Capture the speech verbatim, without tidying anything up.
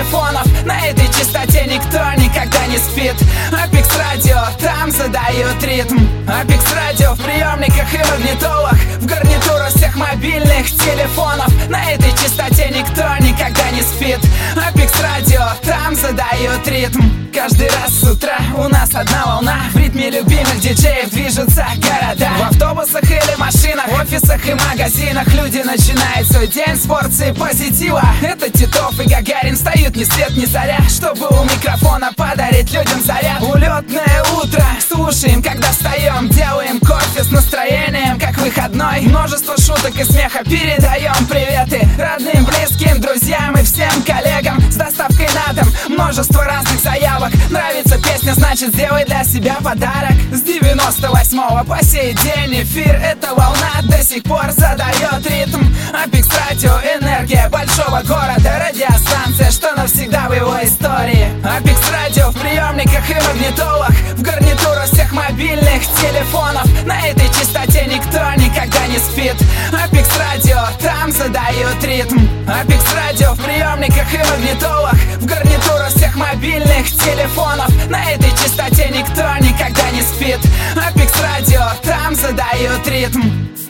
телефонов. На этой частоте никто никогда не спит. Апекс Радио, там задают ритм. Апекс Радио в приемниках и магнитолах, в гарнитуру всех мобильных телефонов. На этой частоте никто никогда не спит. Апекс Радио, там задают ритм. Каждый раз с утра у нас одна волна. В ритме любимых диджеев движутся города. В автобусах или машинах, в офисах и магазинах люди начинают свой день с порции позитива. Это Титов и Гагарин встают ни свет ни заря, чтобы у микрофона подарить людям заряд. Улетное утро, слушаем, когда встаем. Делаем кофе с настроением, как выходной. Множество шуток и смеха, передаем приветы родным, близким, друзьям и всем коллегам. С доставкой на дом множество разных заявок. Нравится песня, значит сделай для себя подарок. С девяносто восьмого по сей день эфир. Эта волна до сих пор задает ритм. Апекс Радио, энергия большого города. Радиостанция, что навсегда в его истории. Апекс Радио в приемниках и магнитолах, в гарнитуру всех мобильных телефонов. На этой частоте никто никогда не спит. Апекс Радио, там задают ритм. Апекс Радио в приемниках и магнитолах, в гарнитуру всех мобильных телефонов. На этой частоте никто никогда не спит. Апекс Радио, там задают ритм.